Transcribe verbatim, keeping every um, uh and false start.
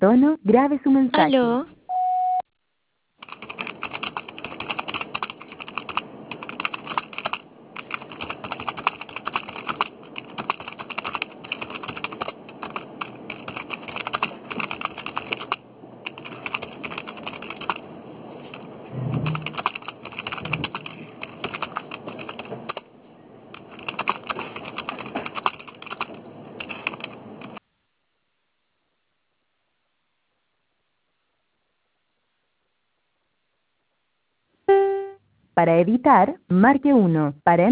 tono, grabe su mensaje. Aló. Para editar, marque uno. Para